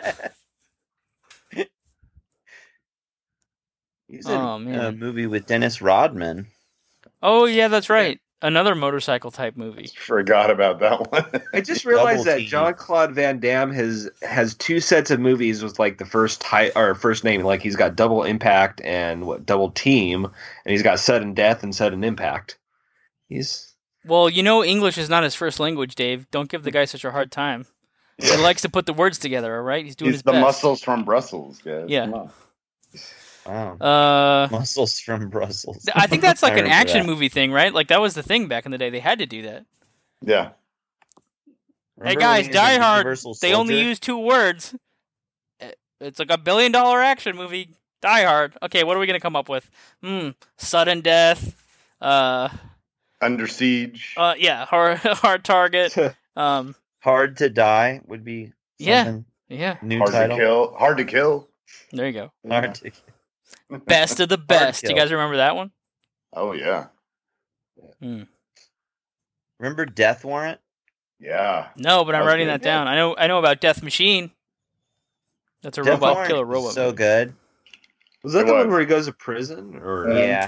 S1: He's in
S2: Oh,
S1: a
S2: man.
S1: movie with Dennis Rodman.
S2: Oh yeah, that's right. Another motorcycle type movie.
S3: Forgot about that one.
S5: I just realized
S1: Double
S5: that
S1: T.
S5: Jean Claude Van Damme has has two sets of movies with like the first ti- or first name. Like he's got Double Impact and what Double Team, and he's got Sudden Death and Sudden Impact. He's
S2: Well, you know, English is not his first language, Dave. Don't give the guy such a hard time. He
S3: Yeah.
S2: likes to put the words together. All right, he's doing
S3: He's
S2: his
S3: the
S2: best.
S3: muscles from Brussels, guys.
S2: Yeah.
S3: Come on.
S1: Wow.
S2: Uh,
S1: Muscles from Brussels.
S2: I think that's like
S1: I
S2: an
S1: remember
S2: action
S1: that.
S2: movie thing, right? Like that was the thing back in the day. They had to do that.
S3: Yeah.
S1: Remember
S2: hey
S1: when
S2: guys,
S1: he was a
S2: Die Hard.
S1: Universal
S2: They only
S1: Soldier?
S2: use two words. It- It's like a billion dollar action movie. Die Hard. Okay, what are we gonna come up with? Hmm. Sudden Death. Uh.
S3: Under Siege.
S2: Uh. Yeah. Hard. Hard Target. Um.
S1: Hard to Die would be
S2: Yeah.
S1: something.
S2: Yeah.
S1: New
S3: Hard
S1: title.
S3: to Kill. Hard to Kill.
S2: There you go.
S1: Hard to
S2: Best of the best. Do you
S1: Kill.
S2: guys remember that one?
S3: Oh, yeah.
S1: Remember Death Warrant?
S3: Yeah.
S2: No, but I'm
S3: That was
S2: writing
S3: good.
S2: that down. I know. I know about Death Machine. That's a
S1: Death
S2: robot
S1: Warrant
S2: killer
S1: is
S2: robot.
S1: So
S2: movie.
S1: good.
S5: was that
S3: It
S5: the
S3: was.
S5: one where he goes to prison or
S3: Uh,
S1: Yeah.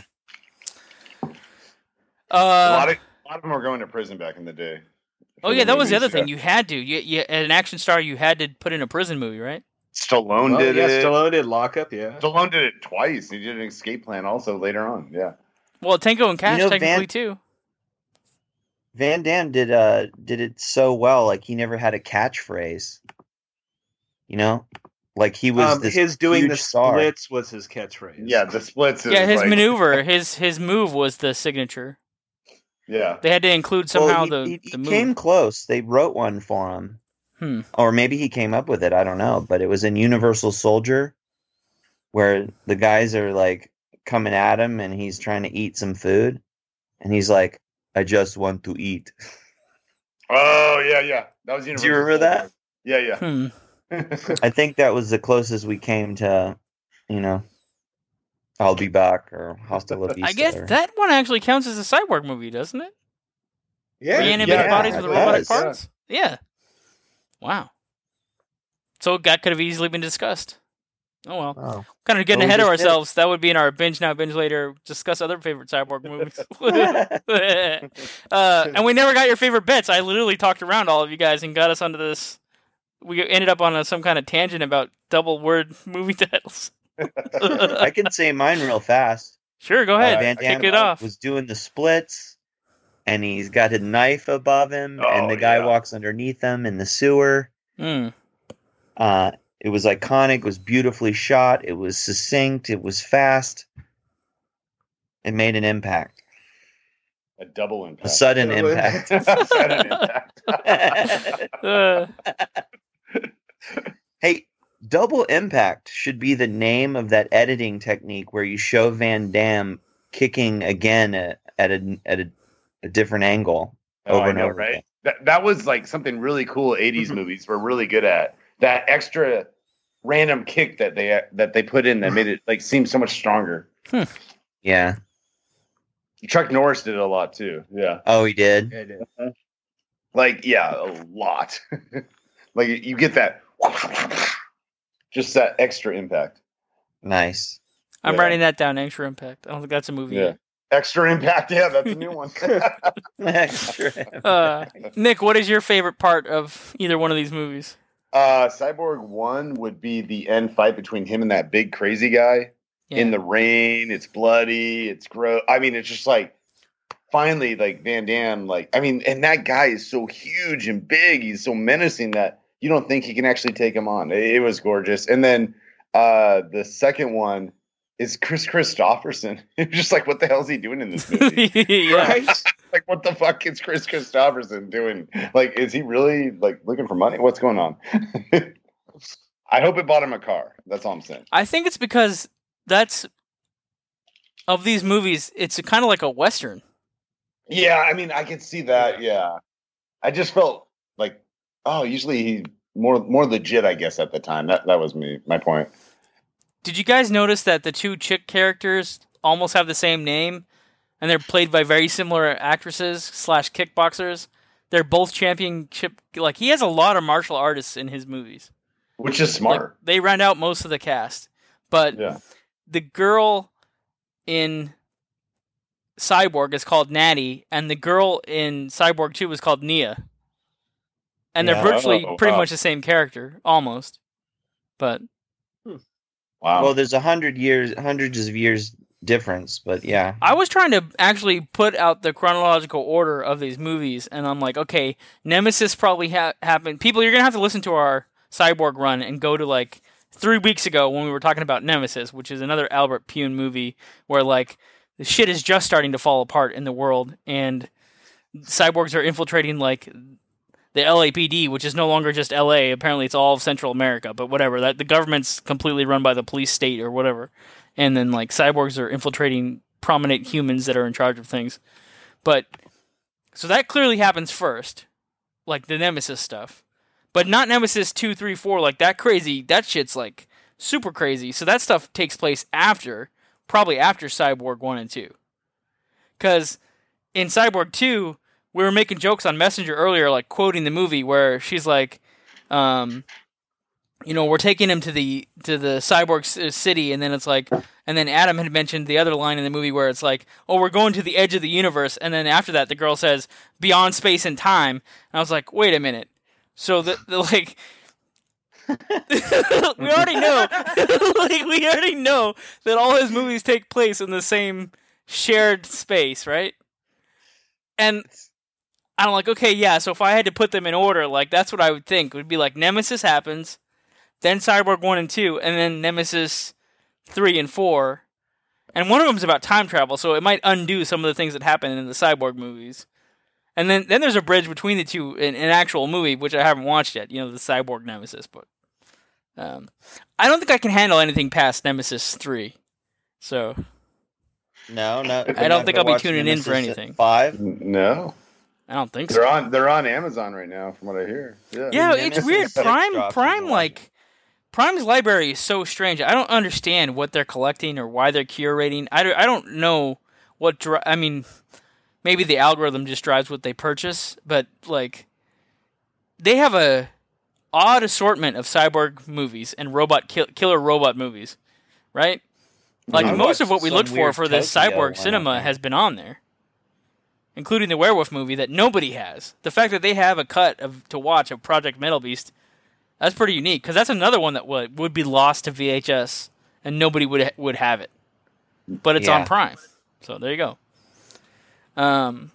S3: a,
S2: Uh,
S3: lot of, a lot of them were going to prison back in the day.
S2: oh
S3: For
S2: yeah, that was the
S3: movies,
S2: other thing.
S3: yeah.
S2: You had to. You, you, as an action star, you had to put in a prison movie, right?
S3: Stallone
S5: Oh,
S3: did
S5: yeah,
S3: it.
S5: Stallone did Lockup. Yeah.
S3: Stallone did it twice. He did an escape plan also later on. Yeah.
S2: Well, Tango and Cash
S1: know,
S2: technically
S1: Van-
S2: too.
S1: Van Damme did uh did it so well. Like he never had a catchphrase. You know, like he was
S5: Um,
S1: this
S5: his doing
S1: huge
S5: the
S1: star.
S5: splits was his catchphrase.
S3: Yeah, the splits. Is
S2: Yeah, his
S3: like,
S2: maneuver, his his move was the signature.
S3: Yeah.
S2: They had to include
S1: Well,
S2: somehow
S1: he,
S2: the
S1: he,
S2: the
S1: he
S2: move.
S1: came close. They wrote one for him,
S2: Hmm.
S1: or maybe he came up with it. I don't know, but it was in Universal Soldier, where the guys are like coming at him, and he's trying to eat some food, and he's like, "I just want to eat."
S3: Oh, yeah, yeah. That was Universal.
S1: Do you remember that?
S3: Yeah, yeah.
S2: Hmm.
S1: I think that was the closest we came to, you know, I'll Be Back or Hasta La Vista.
S2: I guess
S1: or...
S2: that one actually counts as a Cyborg movie, doesn't it?
S3: Yeah,
S2: Reanimated
S3: yeah,
S2: bodies
S3: it
S2: with
S3: does,
S2: robotic
S3: yeah.
S2: parts? Yeah. Wow. So that could have easily been discussed. Oh well.
S1: Oh.
S2: Kind of getting
S1: Well, we
S2: ahead of
S1: just did.
S2: ourselves. That would be in our binge now, binge later. Discuss other favorite Cyborg movies. uh, and we never got your favorite bits. I literally talked around all of you guys and got us onto this. We ended up on a, some kind of tangent about double word movie titles.
S1: I can say mine real fast.
S2: Sure, go ahead.
S3: Uh,
S1: Van
S2: Kick
S1: Damme
S2: it off.
S1: was doing the splits, and he's got a knife above him,
S3: Oh,
S1: and the guy
S3: yeah.
S1: walks underneath him in the sewer.
S2: Mm.
S1: Uh, it was iconic. It was beautifully shot. It was succinct. It was fast. It made an impact.
S3: A double impact.
S1: A sudden
S3: Double
S1: impact.
S3: impact. Sudden impact.
S2: Uh,
S1: Hey, double impact should be the name of that editing technique where you show Van Damme kicking again at, at a at a, a different angle
S3: Oh,
S1: over
S3: I
S1: and
S3: know,
S1: over
S3: right?
S1: again.
S3: That that was like something really cool. eighties movies were really good at that extra random kick that they that they put in that made it like seem so much stronger.
S1: Yeah.
S3: Chuck Norris did it a lot too. Yeah,
S1: Oh, he did.
S5: Yeah, I did.
S3: like yeah, a lot. Like you get that, just that extra impact.
S1: Nice.
S2: I'm
S3: Yeah.
S2: writing that down. Extra Impact. I don't think that's a movie.
S3: Yeah,
S2: Yet.
S3: extra impact. Yeah, that's a new one.
S1: Extra.
S2: Uh, Nick, what is your favorite part of either one of these movies?
S3: Uh, Cyborg One would be the end fight between him and that big crazy guy
S2: Yeah.
S3: in the rain. It's bloody. It's gross. I mean, it's just like finally, like Van Damme. Like, I mean, and that guy is so huge and big. He's so menacing that you don't think he can actually take him on. It, it was gorgeous. And then uh, the second one is Chris Christopherson. It's just like, what the hell is he doing in this movie?
S2: yeah.
S5: Right?
S3: Like, what the fuck is Chris Christopherson doing? Like, is he really like looking for money? What's going on? I hope it bought him a car. That's all I'm saying.
S2: I think it's because that's of these movies. It's kind of like a western.
S3: Yeah, I mean, I could see that. Yeah, I just felt like, oh, usually he more more legit. I guess at the time, that that was me. My point.
S2: Did you guys notice that the two chick characters almost have the same name, and they're played by very similar actresses slash kickboxers? They're both championship. Like he has a lot of martial artists in his movies.
S3: Which is
S2: Like,
S3: smart.
S2: they round out most of the cast, but
S3: Yeah.
S2: the girl in Cyborg is called Natty, and the girl in Cyborg two is called Nia. And they're
S1: Yeah.
S2: virtually
S3: Oh,
S2: pretty
S3: wow.
S2: much the same character, almost. But
S3: Wow.
S1: Well, there's a hundred years, hundreds of years difference, but yeah.
S2: I was trying to actually put out the chronological order of these movies, and I'm like, okay, Nemesis probably ha- happened. People, you're going to have to listen to our Cyborg run and go to like three weeks ago when we were talking about Nemesis, which is another Albert Pune movie where like the shit is just starting to fall apart in the world, and cyborgs are infiltrating like the L A P D, which is no longer just L A. Apparently, it's all of Central America. But whatever, that the government's completely run by the police state or whatever. And then like cyborgs are infiltrating prominent humans that are in charge of things. But so that clearly happens first, like the Nemesis stuff. But not Nemesis two, three, four. Like that crazy. That shit's like super crazy. So that stuff takes place after, probably after Cyborg one and two. Because in Cyborg two, we were making jokes on Messenger earlier, like quoting the movie where she's like, um, you know, we're taking him to the to the cyborg c- city, and then it's like, and then Adam had mentioned the other line in the movie where it's like, oh, we're going to the edge of the universe, and then after that, the girl says, beyond space and time, and I was like, wait a minute, so the, the like. we already know, like we already know that all his movies take place in the same shared space, right? And I'm like, okay, yeah, so if I had to put them in order, like, that's what I would think. It would be like Nemesis happens, then Cyborg one and two, and then Nemesis three and four. And one of them is about time travel, so it might undo some of the things that happen in the Cyborg movies. And then, then there's a bridge between the two in an actual movie, which I haven't watched yet, you know, the Cyborg Nemesis. But um, I don't think I can handle anything past Nemesis three. So
S1: No, no.
S2: I don't think I'll be tuning in for anything.
S1: Five.
S3: No,
S2: I don't think so.
S3: they're on. They're on Amazon right now, from what I hear. Yeah.
S2: Yeah,
S1: Nemesis
S2: it's weird.
S1: six
S2: Prime,
S1: drops
S2: Prime,
S1: in
S2: like Prime's library is so strange. I don't understand what they're collecting or why they're curating. I don't, I don't know what... Dri- I mean, maybe the algorithm just drives what they purchase, but, like, they have a odd assortment of cyborg movies and robot kill- killer robot movies, right? Like,
S1: I
S2: most of what
S1: watched
S2: we
S1: some
S2: look for
S1: weird
S2: for this
S1: Tokyo
S2: cyborg
S1: one,
S2: cinema
S1: I think.
S2: has been on there, including the werewolf movie that nobody has. The fact that they have a cut of to watch of Project Metal Beast, that's pretty unique, because that's another one that would would be lost to V H S, and nobody would would have it. But it's
S1: Yeah.
S2: on Prime, so there you go. Um,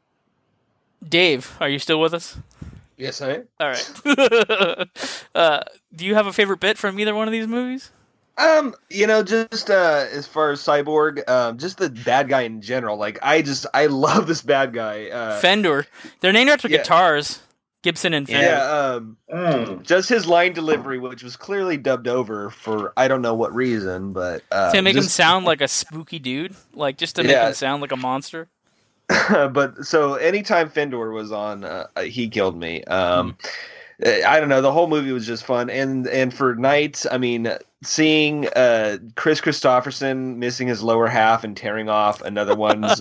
S2: Dave, are you still with us?
S5: Yes, I am.
S2: All right. uh, do you have a favorite bit from either one of these movies?
S5: Um, you know, just uh, as far as Cyborg, um, just the bad guy in general. Like, I just, I love this bad guy. Uh,
S2: Fender. They're named after
S5: yeah.
S2: guitars. Gibson and Fender.
S5: yeah, um,
S3: Mm.
S5: just his line delivery, which was clearly dubbed over for I don't know what reason, but uh,
S2: to make him
S5: just-
S2: sound like a spooky dude, like just to make
S5: Yeah.
S2: him sound like a monster.
S5: but so anytime Fendor was on, uh, he killed me. Um, I don't know. The whole movie was just fun, and and for nights, I mean, seeing uh, Chris Christopherson missing his lower half and tearing off another one's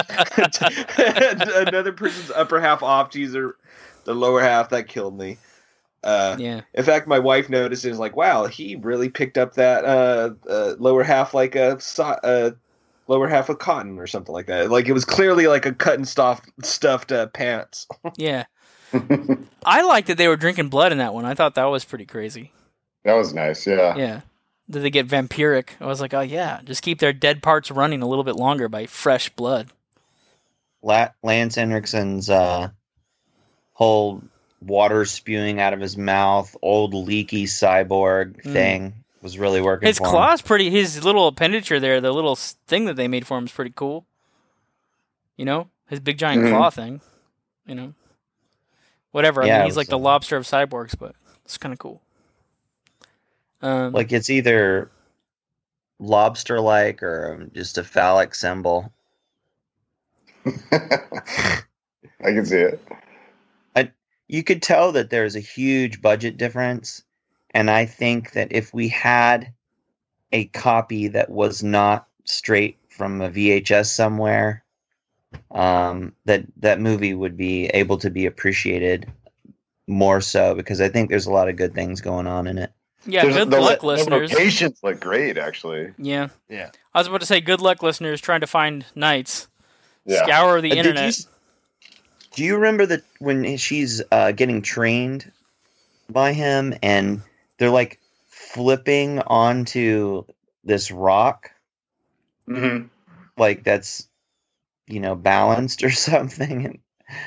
S5: another person's upper half off to use their, the lower half, that killed me. Uh,
S2: Yeah.
S5: In fact, my wife noticed and was like, "Wow, he really picked up that uh, uh, lower half like a so- uh, lower half of cotton or something like that. Like it was clearly like a cut and stuffed stuffed uh, pants."
S2: Yeah. I liked that they were drinking blood in that one. I thought that was pretty crazy.
S3: That was nice. Yeah.
S2: Yeah. Did they get vampiric? I was like, oh yeah, just keep their dead parts running a little bit longer by fresh blood.
S1: La- Lance Henriksen's uh, whole water spewing out of his mouth, old leaky cyborg
S2: Mm.
S1: thing was really working
S2: His
S1: for him.
S2: claw's pretty. His little appendature there, the little s- thing that they made for him is pretty cool. You know, his big giant
S3: Mhm.
S2: claw thing. You know, whatever. I
S1: Yeah,
S2: mean,
S1: it
S2: he's
S1: was,
S2: like the
S1: uh,
S2: lobster of cyborgs, but it's kind of cool. Um,
S1: Like it's either lobster-like or just a phallic symbol.
S3: I can see it.
S1: You could tell that there's a huge budget difference, and I think that if we had a copy that was not straight from a V H S somewhere, um, that that movie would be able to be appreciated more so, because I think there's a lot of good things going on in it.
S2: yeah,
S3: There's-
S2: good
S3: the,
S2: luck,
S3: the
S2: listeners.
S3: locations look great, actually.
S2: Yeah,
S5: Yeah.
S2: I was about to say, good luck, listeners, trying to find Knights.
S3: Yeah.
S2: Scour the
S1: Uh, did you
S2: internet.
S1: s- do you remember that when she's uh, getting trained by him and they're like flipping onto this rock,
S3: Mm-hmm.
S1: like that's, you know, balanced or something?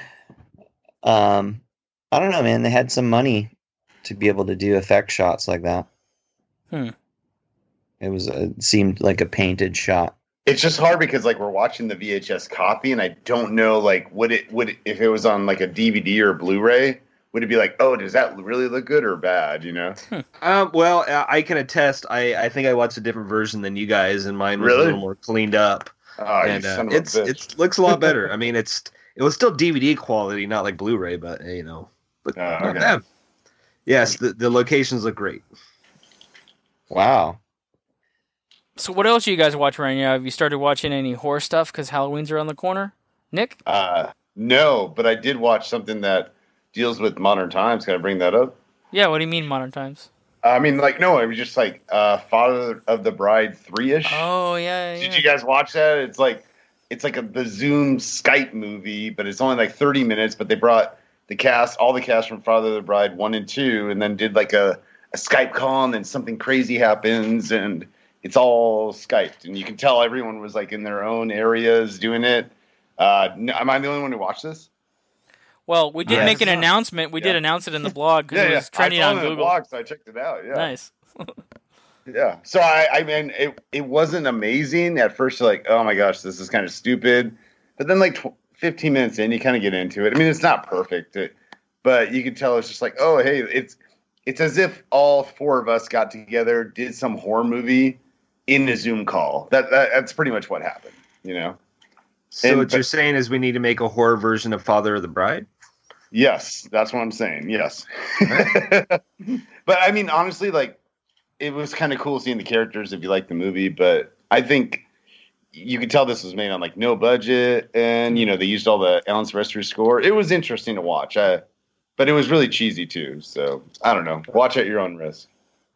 S1: um, I don't know, man. They had some money to be able to do effect shots like that.
S2: Hmm.
S1: It was a, it seemed like a painted shot.
S3: It's just hard because like we're watching the V H S copy, and I don't know like would it would it, if it was on like a D V D or Blu-ray, would it be like, oh, does that really look good or bad? You know?
S5: Um, well, uh, I can attest. I, I think I watched a different version than you guys, and mine was
S3: Really?
S5: a little more cleaned up.
S3: Oh,
S5: and
S3: you
S5: uh,
S3: son of a
S5: it's
S3: bitch.
S5: it looks a lot better. I mean, it's it was still D V D quality, not like Blu-ray, but you know, but
S3: Oh,
S5: not
S3: okay.
S5: bad. Yes, the, the locations look great.
S1: Wow.
S2: So, what else are you guys watching right now? Have you started watching any horror stuff because Halloween's around the corner? Nick?
S3: Uh, no, but I did watch something that deals with modern times. Can I bring that up?
S2: Yeah, what do you mean, modern times?
S3: I mean, like, no, it was just like uh, Father of the Bride three ish.
S2: Oh, yeah, yeah.
S3: Did you guys watch that? It's like it's like a the Zoom Skype movie, but it's only like thirty minutes. But they brought the cast, all the cast from Father of the Bride one and two, and then did like a, a Skype call, and then something crazy happens, and it's all Skyped, and you can tell everyone was like in their own areas doing it. Uh, n- am I the only one who watched this?
S2: Well, we did
S1: Yes.
S2: make an announcement. We did
S3: Yeah.
S2: announce it in the blog because it was
S3: I
S2: trending
S3: saw
S2: on
S3: it in the
S2: Google.
S3: blog, so I checked it out. Yeah,
S2: Nice.
S3: yeah. So I, I mean, it it wasn't amazing at first. You're like, oh my gosh, this is kind of stupid. But then, like tw- fifteen minutes in, you kind of get into it. I mean, it's not perfect, it, but you can tell it's just like, oh, hey, it's it's as if all four of us got together, did some horror movie in a Zoom call. That, that that's pretty much what happened. You know.
S5: So
S3: And-
S5: what you're saying is we need to make a horror version of Father of the Bride?
S3: Yes, that's what I'm saying. Yes. But I mean, honestly, like it was kind of cool seeing the characters if you like the movie, but I think you could tell this was made on like no budget, and you know they used all the Alan Silvestri score. It was interesting to watch, I, but it was really cheesy too. So I don't know. Watch at your own risk.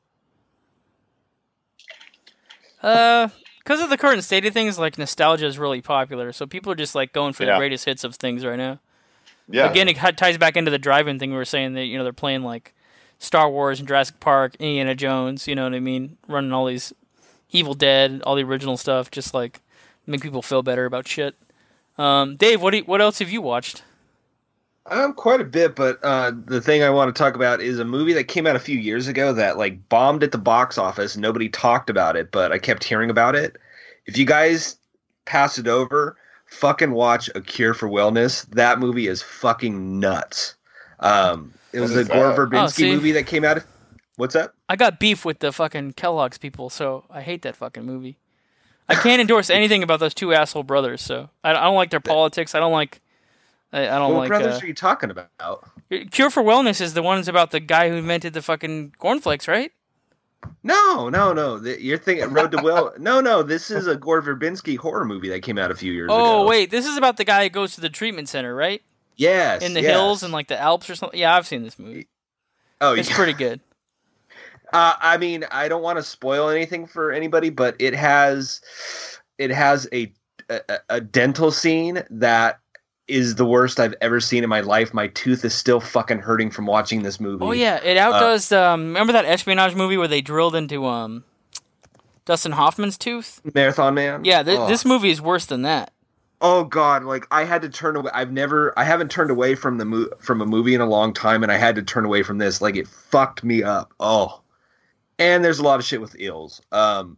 S2: Uh, because of the current state of things, like nostalgia is really popular, so people are just like going for
S3: Yeah.
S2: the greatest hits of things right now.
S3: Yeah.
S2: Again, it ha- ties back into the drive-in thing we were saying that you know they're playing like Star Wars and Jurassic Park, Indiana Jones. You know what I mean? Running all these Evil Dead, all the original stuff, just like make people feel better about shit. Um, Dave, what do you, what else have you watched?
S5: Um, quite a bit, but uh, the thing I want to talk about is a movie that came out a few years ago that like bombed at the box office. Nobody talked about it, but I kept hearing about it. If you guys pass it over, fucking watch A Cure for Wellness. That movie is fucking nuts. Um, it was
S3: What
S5: the
S3: is
S5: Gore
S3: that?
S5: Verbinski
S2: Oh, see?
S5: movie that came out. What's that?
S2: I got beef with the fucking Kellogg's people, so I hate that fucking movie. I can't endorse anything about those two asshole brothers, so I, I don't like their politics. I don't like. I, I don't
S5: What
S2: like.
S5: brothers
S2: uh,
S5: are you talking about?
S2: Cure for Wellness is the ones about the guy who invented the fucking cornflakes, right?
S5: No, no, no. The- You're thinking Road to Well. No, no. This is a Gore Verbinski horror movie that came out a few years ago.
S2: Oh wait, this is about the guy who goes to the treatment center, right?
S5: Yes.
S2: In the
S5: yes.
S2: hills and like the Alps or something. Yeah, I've seen this movie.
S5: Oh,
S2: It's
S5: yeah.
S2: pretty good.
S5: Uh, I mean, I don't want to spoil anything for anybody, but it has it has a, a a dental scene that is the worst I've ever seen in my life. My tooth is still fucking hurting from watching this movie.
S2: Oh yeah, it outdoes. um, remember that espionage movie where they drilled into um, Dustin Hoffman's tooth?
S5: Marathon Man.
S2: Yeah, th-
S5: oh.
S2: this movie is worse than that.
S5: Oh god, like I had to turn away. I've never, I haven't turned away from the mo- from a movie in a long time, and I had to turn away from this. Like it fucked me up. Oh, and there's a lot of shit with eels. Um,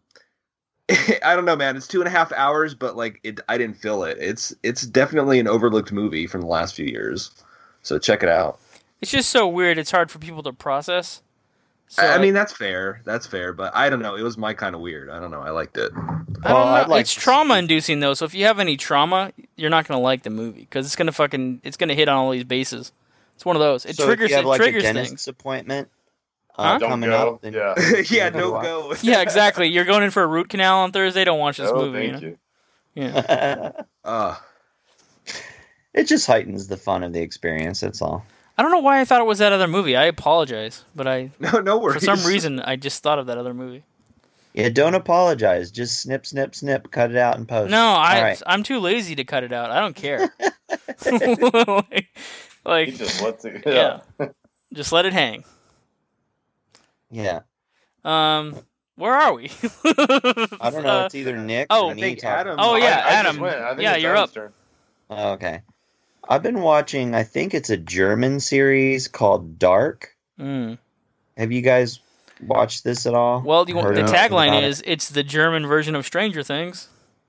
S5: I don't know, man. It's two and a half hours, but like it, I didn't feel it. It's it's definitely an overlooked movie from the last few years. So check it out.
S2: It's just so weird. It's hard for people to process. So
S5: I, I mean, that's fair. That's fair, but I don't know. It was my kind of weird. I don't know. I liked it.
S2: I don't
S1: Well,
S2: know.
S1: I'd like
S2: it's
S1: to
S2: trauma inducing though. So if you have any trauma, you're not gonna like the movie because it's gonna fucking it's gonna hit on all these bases. It's one of those. It
S1: so
S2: triggers
S1: if you have
S2: it
S1: like
S2: triggers
S1: a dentist's
S2: things.
S1: appointment
S2: Huh?
S1: uh,
S3: Don't
S1: coming
S3: go.
S1: up, then
S3: Yeah.
S5: Yeah,
S1: Maybe
S5: don't
S1: watch.
S5: go.
S2: Yeah, exactly. You're going in for a root canal on Thursday. Don't watch this
S3: Oh,
S2: movie.
S3: thank
S2: you
S3: you.
S2: know? Yeah.
S5: Uh,
S1: It just heightens the fun of the experience. That's all.
S2: I don't know why I thought it was that other movie. I apologize, but I
S5: no, no
S2: for
S5: worries.
S2: some reason I just thought of that other movie.
S1: Yeah, don't apologize. Just snip, snip, snip. Cut it out and post.
S2: No, I
S1: All right.
S2: I'm too lazy to cut it out. I don't care. like,
S3: He
S2: like,
S3: just lets it.
S2: yeah.
S3: Yeah.
S2: Just let it hang.
S1: Yeah,
S2: Um, where are we?
S1: I don't know.
S2: Uh,
S1: It's either Nick
S2: oh,
S1: or
S5: I
S1: me
S5: think
S1: talking.
S5: Adam.
S2: Oh, yeah,
S3: I, I just
S2: Adam.
S3: went. I think
S2: Yeah,
S3: it's
S2: you're
S3: Adam's
S2: up.
S3: turn.
S1: Oh, okay. I've been watching. I think it's a German series called Dark.
S2: Mm.
S1: Have you guys watched this at all?
S2: Well, you,
S1: Heard
S2: the
S1: anything
S2: tagline
S1: about
S2: is "It's the German version of Stranger Things,"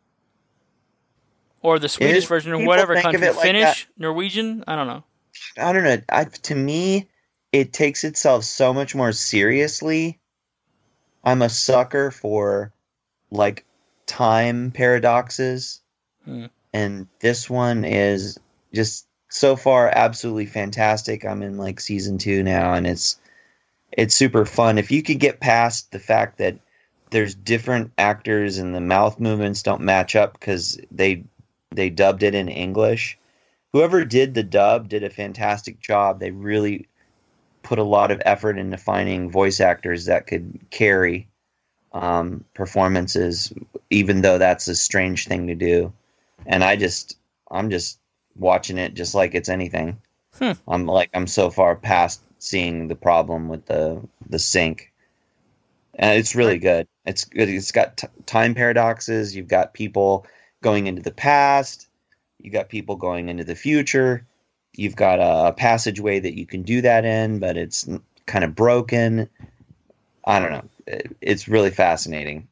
S2: or the Swedish
S1: Is-
S2: version of
S1: people
S2: whatever
S1: think of
S2: country.
S1: it like
S2: Finnish, Norwegian. I don't know.
S1: it? I don't know. I, to me, it takes itself so much more seriously. I'm a sucker for like time paradoxes,
S2: Hmm.
S1: and this one is just so far absolutely fantastic. I'm in like season two now, and it's it's super fun. If you could get past the fact that there's different actors and the mouth movements don't match up because they they dubbed it in English. Whoever did the dub did a fantastic job. They really put a lot of effort into finding voice actors that could carry um, performances, even though that's a strange thing to do. And I just, I'm just watching it just like it's anything.
S2: Hmm.
S1: I'm like, I'm so far past seeing the problem with the the sync, and it's really good. It's good. It's got t- time paradoxes. You've got people going into the past. You got people going into the future. You've got a, a passageway that you can do that in, but it's n- kind of broken. I don't know. It, it's really fascinating,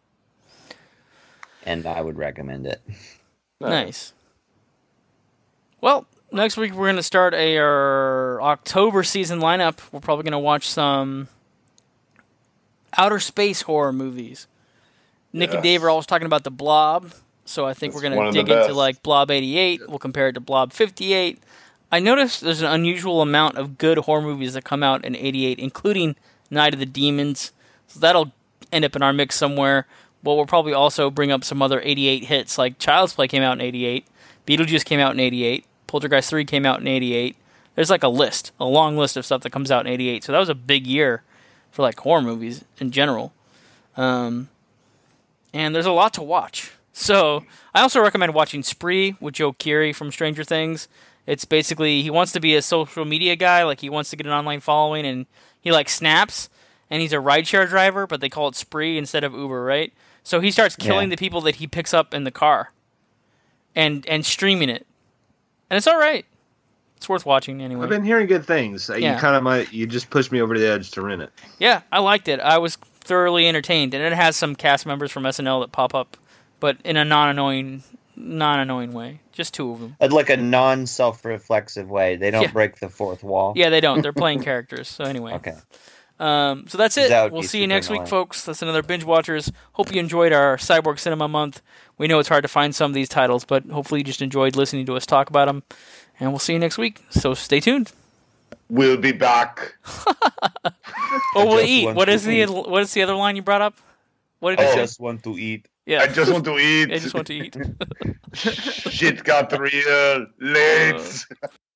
S1: and I would recommend it.
S2: Nice. Well, next week we're going to start a our October season lineup. We're probably going to watch some outer space horror movies. Nick and
S3: Yes.
S2: Dave are always talking about the Blob, so I think
S3: That's
S2: we're
S3: one
S2: going
S3: of
S2: to
S3: the
S2: dig into
S3: best.
S2: like Blob eighty-eight. We'll compare it to Blob fifty-eight. I noticed there's an unusual amount of good horror movies that come out in eighty-eight, including Night of the Demons, So that'll end up in our mix somewhere. But we'll probably also bring up some other eighty-eight hits, like Child's Play came out in eighty-eight, Beetlejuice came out in eighty-eight, Poltergeist three came out in eighty-eight. There's like a list, a long list of stuff that comes out in eighty-eight. So that was a big year for like horror movies in general. Um, and there's a lot to watch. So I also recommend watching Spree with Joe Keery from Stranger Things. It's basically, he wants to be a social media guy, like he wants to get an online following, and he like snaps, and he's a rideshare driver, but they call it Spree instead of Uber, right? So he starts killing
S1: Yeah.
S2: the people that he picks up in the car and and streaming it. And it's all right. It's worth watching anyway.
S5: I've been hearing good things.
S2: Yeah.
S5: You kind of might. You just pushed me over the edge to rent it.
S2: Yeah, I liked it. I was thoroughly entertained, and it has some cast members from S N L that pop up, but in a non-annoying, non-annoying way. Just two of them.
S1: Uh, Like a non-self-reflexive way. They don't
S2: Yeah.
S1: break the fourth wall.
S2: Yeah, they don't. They're playing characters. So anyway.
S1: Okay.
S2: Um, so that's it.
S1: That would
S2: We'll
S1: be
S2: see you
S1: super
S2: next week,
S1: annoying.
S2: folks. That's another Binge Watchers. Hope you enjoyed our Cyborg Cinema Month. We know it's hard to find some of these titles, but hopefully you just enjoyed listening to us talk about them. And we'll see you next week. So stay tuned.
S3: We'll be back.
S2: Oh, we'll
S1: just
S2: eat.
S1: want
S2: What
S1: to
S2: is the
S1: eat.
S2: what is the other line you brought up? What did
S1: I
S2: you
S3: Oh.
S2: say?
S1: just want to eat.
S2: Yeah,
S3: I just want to eat.
S2: I just want to eat.
S3: Shit got real late.
S2: Uh,